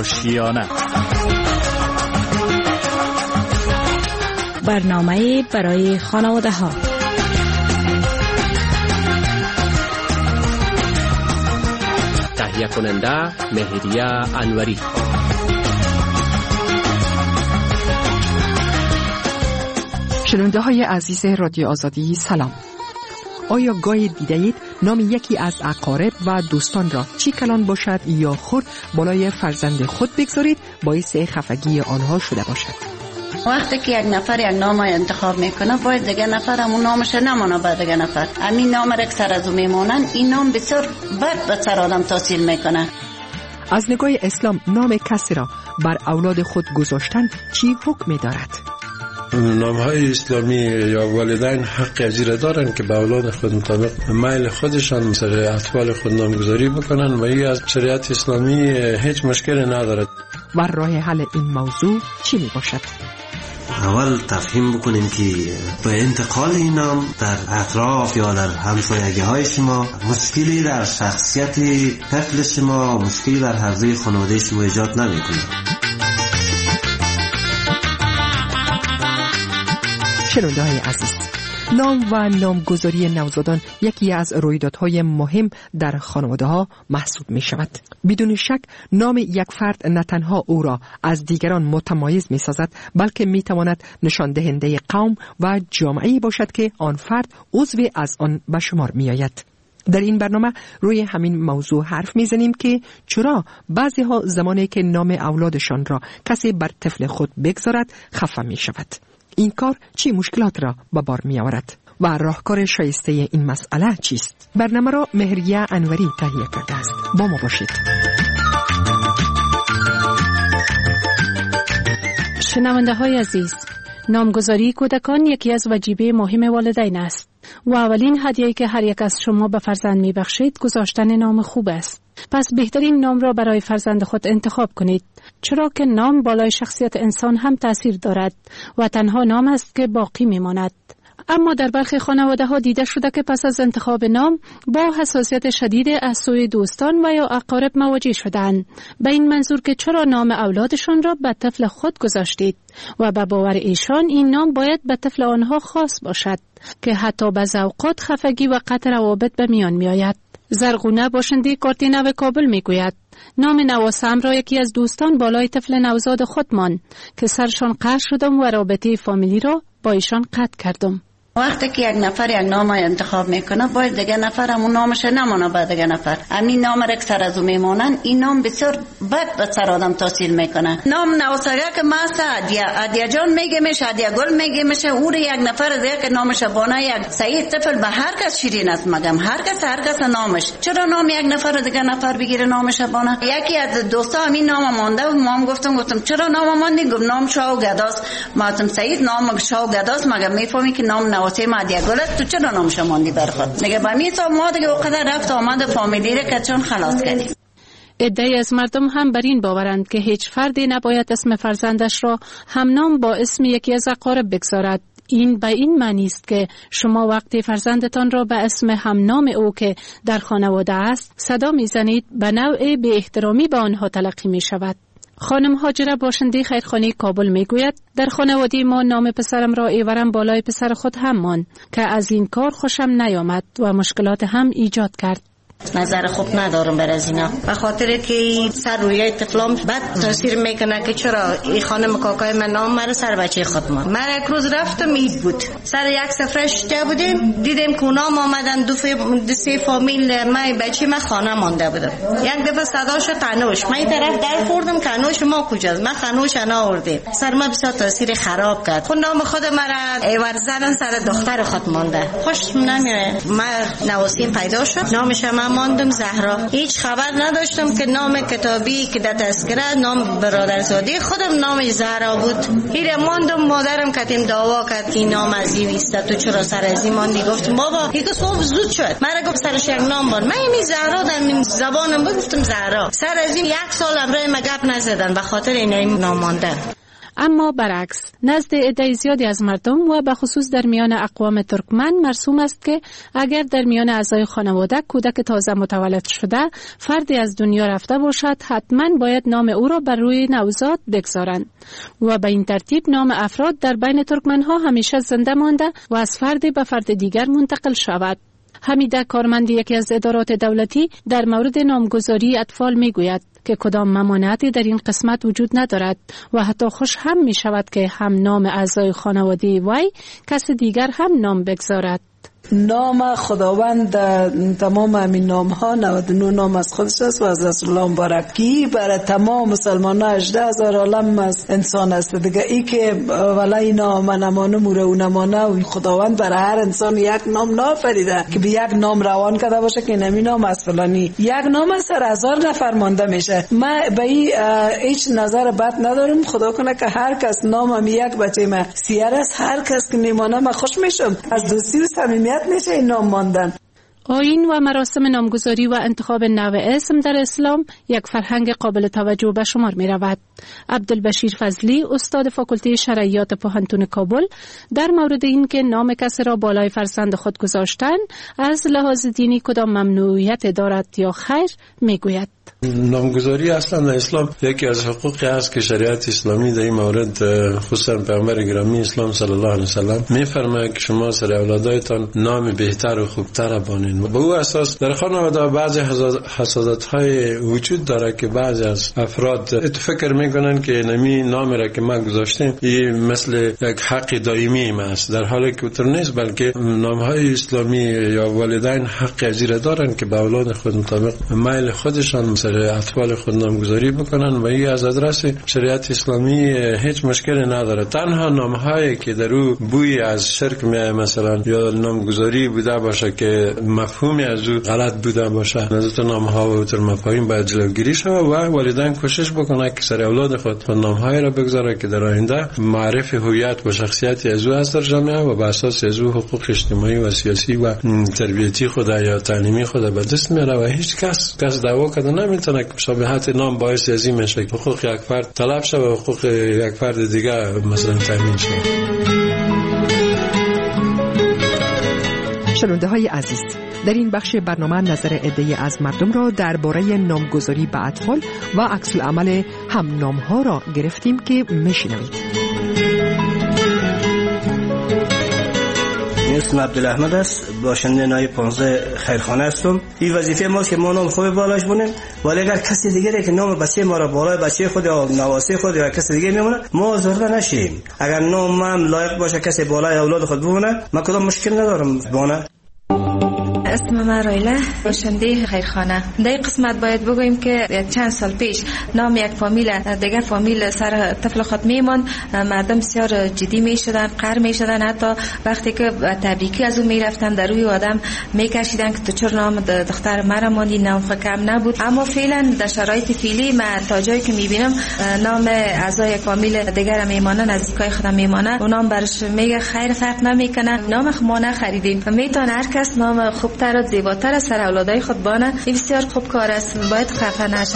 آشیانه. برنامه برای خانواده ها. تهیه کننده مهریه انوری. شنونده های عزیز رادیو آزادی سلام. آیا گاهی دیدید نام یکی از اقارب و دوستان را چی کلان باشد یا خرد بالای فرزند خود بگذارید باعث خفگی آنها شده باشد؟ وقتی که یک نفر یک نام انتخاب میکنه باید دیگه نفر همون نامش نمانه به دیگه نفر. همین نام را که سر از او میمونن این نام بسیار بد به سر آدم تاثیر میکنه. از نگاه اسلام نام کسی را بر اولاد خود گذاشتن چی حکم دارد؟ نام‌های اسلامی یا والدین حق اجازه دارن که به اولاد خود مطابق میل خودشان سر اطفال خود نامگذاری بکنن و این از شریعت اسلامی هیچ مشکلی ندارد. و راه حل این موضوع چی می باشد؟ اول تفهیم بکنیم که به انتقال این نام در اطراف یا در همسایگی های شما مشکلی در شخصیت طفل شما، مشکلی در حوزه خانواده شما ایجاد نمی کنه. شنونده های عزیز، نام و نامگذاری نوزادان یکی از رویدادهای مهم در خانواده ها محسوب می شود. بدون شک نام یک فرد نه تنها او را از دیگران متمایز می سازد بلکه می تواند نشان دهنده قوم و جامعه‌ای باشد که آن فرد عضو از آن به شمار می آید. در این برنامه روی همین موضوع حرف می زنیم که چرا بعضی ها زمانی که نام اولادشان را کسی بر طفل خود بگذارد خفه می شود. این کار چی مشکلات را به بار می آورد و راهکار شایسته این مسئله چیست؟ برنامه را مهریه انوری تهیه کرده است. با ما باشید. شنونده های عزیز، نامگذاری کودکان یکی از واجبه مهم والدین است و اولین هدیه‌ای که هر یک از شما به فرزند می‌بخشید گذاشتن نام خوب است. پس بهترین نام را برای فرزند خود انتخاب کنید، چرا که نام بالای شخصیت انسان هم تأثیر دارد و تنها نام است که باقی می‌ماند. اما در برخی خانواده‌ها دیده شده که پس از انتخاب نام با حساسیت شدید از سوی دوستان و یا اقارب مواجه شدند، به این منظور که چرا نام اولادشان را به طفل خود گذاشتید و به باور ایشان این نام باید به طفل آنها خاص باشد که حتی بعضی اوقات خفگی و قطع روابط به میان می آید. زرغونه باشنده کارت نو کابل می گوید نام نواسم را یکی از دوستان بالای طفل نوزاد خود ماند که سرشان قهر شدم و رابطه فامیلی را با ایشان قطع کردم. وقتی که یک نفر یک نام انتخاب میکنه باید دیگه نفر همون نامش نمانه به دیگه نفر. همین نام را که سر از او میمونن این نام بسیار بد به سر آدم تاثیر میکنه. نام نوسگه که ماسه عدیه جان میگه میشه، عدیه گل میگه میشه، او رو یک نفر دیگه که نامش بانه یک سعید طفل به هر کس شیرین است مگم هر کس نامش. چرا نام یک نفر دیگه نفر بگیره نامش بانه؟ یکی از دوستا همین نام مونده و ما گفتم چرا نام ماندی؟ گفت نام شاه گداست. ما گفتم سعید نام شاه گداست مگم میفهمی که نام واسه مادیه گلت تو چرا نامش ماندی برخواد؟ میگه با میسا ما دیگه وقت رفت آمد فامیلی را که چون خلاص کردیم. عده‌ای از مردم هم بر این باورند که هیچ فردی نباید اسم فرزندش را همنام با اسم یکی از اقارب بگذارد. این به این معنی است که شما وقتی فرزندتان را به اسم همنام او که در خانواده است صدا میزنید به نوع بی احترامی به آنها تلقی می شود. خانم هاجره باشنده خیرخانه کابل میگوید در خانواده ما نام پسرم را ایورم بالای پسر خود هم ماند که از این کار خوشم نیامد و مشکلات هم ایجاد کرد. نظر خوب ندارم بر از اینا، به خاطر که سر روی طفلام بد تاثیر میکنه که چرا این خانم کاکای من نام مرا سر بچه خود ما. من یک روز رفتم عید بود، سر یک سفره شده بودیم، دیدیم که نام آمدن دو سه فامیل من بچه من خانه مانده بودم. یک دفعه صداش تنوش، من این طرف در خوردم که انوش ما کجاست؟ من خنوش انا آوردیم. سر ما بسیار تاثیر خراب کرد. خود نام خود مرا ایور زدن سر دختر خود مانده. خوشم نمیاد. من نواسیم پیدا شد، نامش من ماندم زهرا. هیچ خبر نداشتم که نام کتابی که در تذکره نام برادرزاده خودم نامش زهرا بود. هیر ماندم، مادرم کتیم دعوا کرد که نام از این است تو چرا سر از این ماندی؟ گفتم بابا یک صبح زود شد، مرا گفت سرش یک نام بر من می زهرا در من زبانم بود، گفتم زهرا. سر از این یک سال امرای ما گپ نزدن به خاطر این نام ماندن. اما برعکس نزد عده زیادی از مردم و به خصوص در میان اقوام ترکمن مرسوم است که اگر در میان اعضای خانواده کودک تازه متولد شده فردی از دنیا رفته باشد، حتما باید نام او را بر روی نوزاد بگذارند و به این ترتیب نام افراد در بین ترکمنها همیشه زنده مانده و از فردی به فرد دیگر منتقل شود. حمیده کارمند یکی از ادارات دولتی در مورد نامگذاری اطفال میگوید که کدام ممانعتی در این قسمت وجود ندارد و حتی خوش هم می شود که هم نام اعضای خانواده وی کس دیگر هم نام بگذارد. نام خداوند تمام همین نام ها 99 نام از خودش است و از رسول الله مبارکی برای تمام مسلمان ها 18,000 عالم از انسان است دیگه. ای که ولی اینا من امانه موره و نمانه خداوند برای هر انسان یک نام نافریده که به یک نام روان کرده باشه که نمی نام از فلانی. یک نام از سر 1000 نفر مانده میشه. من به هیچ نظر بد ندارم. خدا کنه که هر کس نامم یک بچه من سیر است، هر کس که نمانه من خوش میشم. از دوستی و صمیمیت میشه این نام ماندن. آیین و مراسم نامگذاری و انتخاب نوع اسم در اسلام یک فرهنگ قابل توجه به شمار می رود. عبدالبشیر فضلی، استاد فاکولته شرعیات پوهنتون کابل، در مورد این که نام کسی را بالای فرزند خود گذاشتن از لحاظ دینی کدام ممنوعیت دارد یا خیر می گوید. نامگذاری اصلا در اسلام یکی از حقوقی است که شریعت اسلامی در این مورد خصوصا پیامبر گرامی اسلام صلی الله علیه وسلم میفرماید که شما سر اولادایتان نام بهتر و خوبتر بانید. به او اساس در خانواده بعضی حسادت‌های وجود داره که بعضی از افراد فکر میکنن که نمی نام را که ما گذاشتیم این مثل یک حق دائمی است، در حالی که اونطور نیست، بلکه نام‌های اسلامی یا والدین حق ازیره دارن که به اولاد خود مطابق میل خودشان سر اطفال خود نامگذاری بکنن و این از ادرس شریعت اسلامی هیچ مشکلی نداره. تنها نام‌هایی که در او بوی از شرک میاد مثلا یا نامگذاری بوده باشه که مفهومی از او غلط بوده باشه، از اون نام‌ها و تر مفاهیم باید جلوگیری شود و والدین کوشش بکنه که سر اولاد خود نام‌هایی را بگذاره که در آینده معرف هویت و شخصیت از او از در جامعه و بر اساس از او حقوق اجتماعی و سیاسی و تربیتی خود یا تعلیمی خود به دست میاره و هیچ کس دعوا کنه نمیتونه که مشابهت نام باعث عظیم میشه که حقوق یک فرد طلب شه و حقوق یک فرد دیگه مثلا تامین شه. شنونده های عزیز، در این بخش برنامه نظر عده‌ای از مردم را درباره نامگذاری به اطفال و عکس العمل هم نام ها را گرفتیم که میشنوید. اسم عبدالاحمد است، باشنده نای 15 خیرخانه هستم. این وظیفه ماست که ما نام خوب بالاش بونیم، ولی اگر کسی دیگری که نام بچه ما را بالای بچه خود یا نواسه خود یا کسی دیگه میمونه ما آزرده نشیم. اگر نام من لایق باشه کسی بالای اولاد خود بونه ما کدام مشکل ندارم بونه. اسم من رایله، باشنده خیرخانه. در این قسمت باید بگوییم که چند سال پیش نام یک فامیل دیگر فامیل سر طفل خود میمان، مردم بسیار جدی میشدن، قهر میشدن، حتی وقتی که تبریکی از اون میرفتن در روی آدم میکشیدن که تو چرا نام دختر مرا ماندی، نام خود کم نبود. اما فعلا در شرایط فعلی من تا جایی که میبینم نام اعضای فامیل دیگر میمانن، نزدیکای خودم میمانن، اون نام برش میگه خیر فرق نمیکنه، نام ما نخریدیم. میتونه هر کس نام خوب تر و زیباتر سر اولادای خود بانه. این بسیار خوب کار است، باید خفه نشن.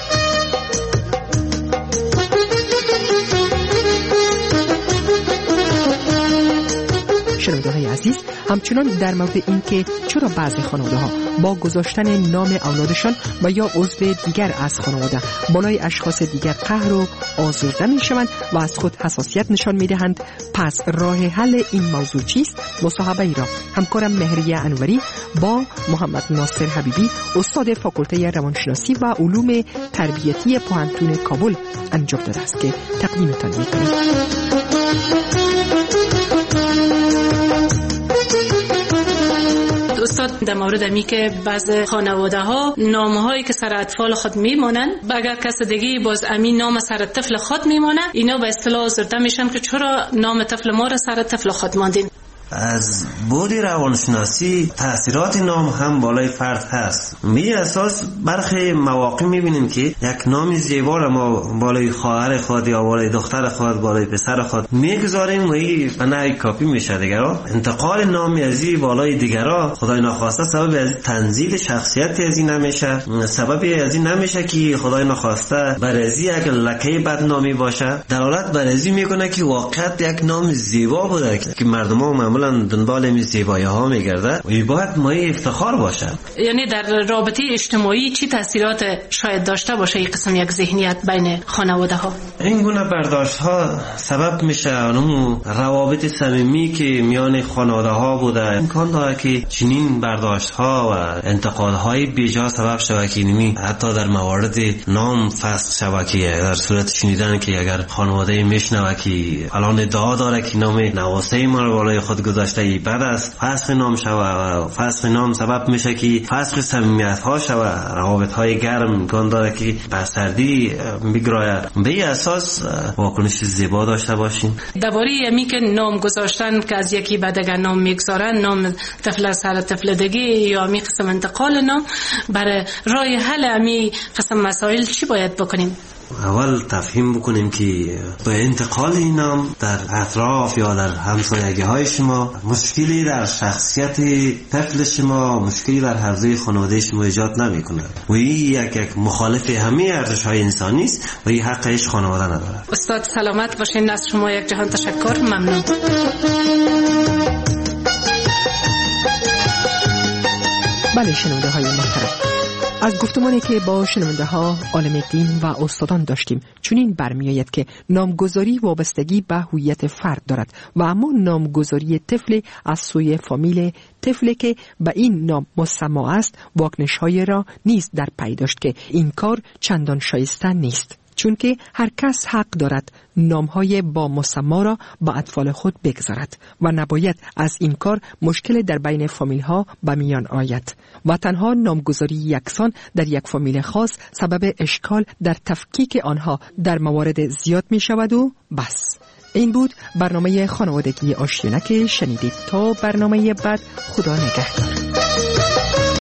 شنونده های عزیز، همچنان در مورد این که چرا بعضی خانواده ها با گذاشتن نام اولادشان و یا عضو دیگر از خانواده بالای اشخاص دیگر قهر و آزرده می شوند و از خود حساسیت نشان می دهند، پس راه حل این موضوع چیست؟ مصاحبه ای را همکارم مهریه انوری با محمد ناصر حبیبی، استاد فاکولته روانشناسی و علوم تربیتی پوهنتون کابل انجام داده است که تقدیمتان می کنیم. استاد در مورد می که بعض خانواده ها نام هایی که سر اطفال خود میمونن اگر کس دیگه باز امین نام سر طفل خود میمونه، اینا به اصطلاح آزرده میشن که چرا نام طفل ما را سر طفل خود ماندین. از بود روانشناسی تأثیرات نام هم بالای فرد هست. می اساس برخی مواقع میبینیم که یک نام زیبا را ما بالای خواهر خود یا بالای دختر خود، بالای پسر خود میگذاریم و این بنای کاپی میشه دیگرها. انتقال نامی از این بالای دیگرها خدای ناخواسته سبب از تنزیل شخصیتی از این نمیشه، سبب از این نمیشه که خدای ناخواسته برازی یک لکه بدنامی باشه. دلالت برازی میکنه که واقعا یک نام زیبا بوده که مردم ها معمولا دنبال این زیبایی ها میگرده و این باید مایه افتخار باشه. یعنی در رابطه اجتماعی چی تاثیرات شاید داشته باشه این قسم یک ذهنیت بین خانواده ها؟ این گونه برداشت ها سبب میشه اون روابط صمیمی که میان خانواده ها بوده امکان داره که چنین برداشت ها و انتقاد های بیجا سبب شود که حتی در موارد نام فسخ شود که در صورت شنیدن که اگر خانواده میشنوه که الان ادعا داره که نام نواسه ما رو بالای خود گذاشته بد است، فسخ نام شود و فسخ نام سبب میشه که فسخ صمیمیت ها شود، روابط های گرم امکان داره که بستردی بگراید. به اساس واکنش زیبا داشته باشیم. درباره یمی که نام گذاشتن که از یکی به دیگر نام میگذارن، نام طفل سر طفل دیگه یا می قسم انتقال نام، برای راه حل امی قسم مسائل چی باید بکنیم؟ اول تفهیم بکنیم که با انتقال این نام در اطراف یا در همسایگی های شما مشکلی در شخصیت طفل شما، مشکلی در حوزه خانواده شما ایجاد نمی کنه و این یک مخالف همه ارزش های انسانی است و این حقش خانواده نداره. استاد سلامت باشین. از شما یک جهان تشکر. ممنون. بله شنونده های محترم، از گفتمانی که با شنونده ها عالم دین و استادان داشتیم چنین برمیآید که نامگذاری وابستگی به هویت فرد دارد و اما نامگذاری طفل از سوی فامیل طفل که به این نام مسما است واکنش‌های را نیز در پی داشت که این کار چندان شایسته نیست، چون که هر کس حق دارد نامهای با مسما را با اطفال خود بگذارد و نباید از این کار مشکل در بین فامیل ها به میان آید و تنها نامگذاری یکسان در یک فامیل خاص سبب اشکال در تفکیک آنها در موارد زیاد می شود و بس. این بود برنامه خانوادگی آشیانه که شنیدید. تا برنامه بعد، خدا نگهدار.